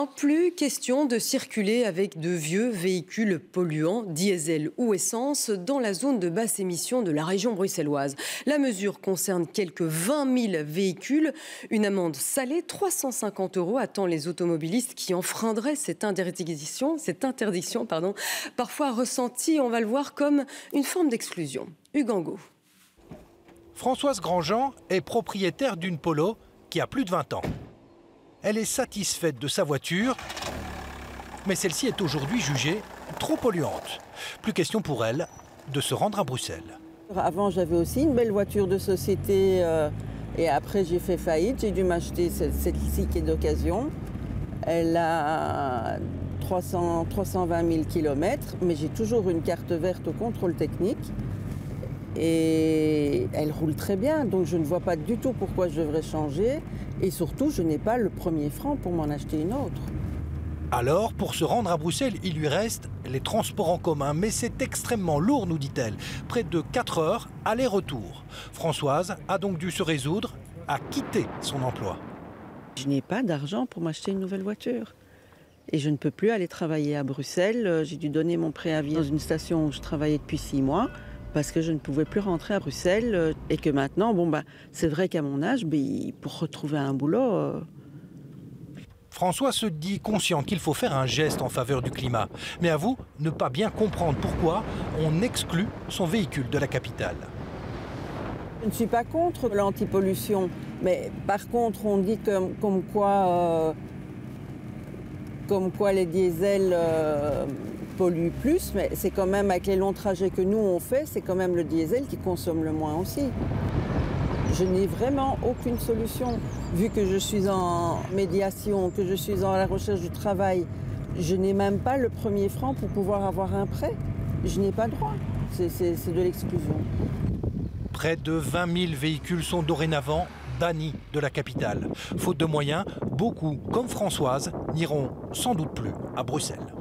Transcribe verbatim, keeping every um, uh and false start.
Plus question de circuler avec de vieux véhicules polluants, diesel ou essence, dans la zone de basse émission de la région bruxelloise. La mesure concerne quelques vingt mille véhicules. Une amende salée, trois cent cinquante euros, attend les automobilistes qui enfreindraient cette interdiction, cette interdiction pardon, parfois ressentie, on va le voir, comme une forme d'exclusion. Hugues Angot. Françoise Grandjean est propriétaire d'une Polo qui a plus de vingt ans. Elle est satisfaite de sa voiture, mais celle-ci est aujourd'hui jugée trop polluante. Plus question pour elle de se rendre à Bruxelles. Avant, j'avais aussi une belle voiture de société euh, et après j'ai fait faillite. J'ai dû m'acheter celle-ci qui est d'occasion. Elle a trois cents, trois cent vingt mille kilomètres, mais j'ai toujours une carte verte au contrôle technique. Et elle roule très bien, donc je ne vois pas du tout pourquoi je devrais changer. Et surtout, je n'ai pas le premier franc pour m'en acheter une autre. Alors, pour se rendre à Bruxelles, il lui reste les transports en commun. Mais c'est extrêmement lourd, nous dit-elle. Près de quatre heures, aller-retour. Françoise a donc dû se résoudre à quitter son emploi. Je n'ai pas d'argent pour m'acheter une nouvelle voiture. Et je ne peux plus aller travailler à Bruxelles. J'ai dû donner mon préavis dans une station où je travaillais depuis six mois. Parce que je ne pouvais plus rentrer à Bruxelles et que maintenant, bon bah, c'est vrai qu'à mon âge, bah, pour retrouver un boulot... Euh... François se dit conscient qu'il faut faire un geste en faveur du climat. Mais avoue ne pas bien comprendre pourquoi on exclut son véhicule de la capitale. Je ne suis pas contre l'antipollution, mais par contre, on dit comme, comme, quoi, euh, comme quoi les diesels... Euh, pollue plus, mais c'est quand même avec les longs trajets que nous on fait, c'est quand même le diesel qui consomme le moins aussi. Je n'ai vraiment aucune solution. Vu que je suis en médiation, que je suis en la recherche du travail, je n'ai même pas le premier franc pour pouvoir avoir un prêt. Je n'ai pas droit. C'est de l'exclusion. Près de vingt mille véhicules sont dorénavant bannis de la capitale. Faute de moyens, beaucoup, comme Françoise, n'iront sans doute plus à Bruxelles.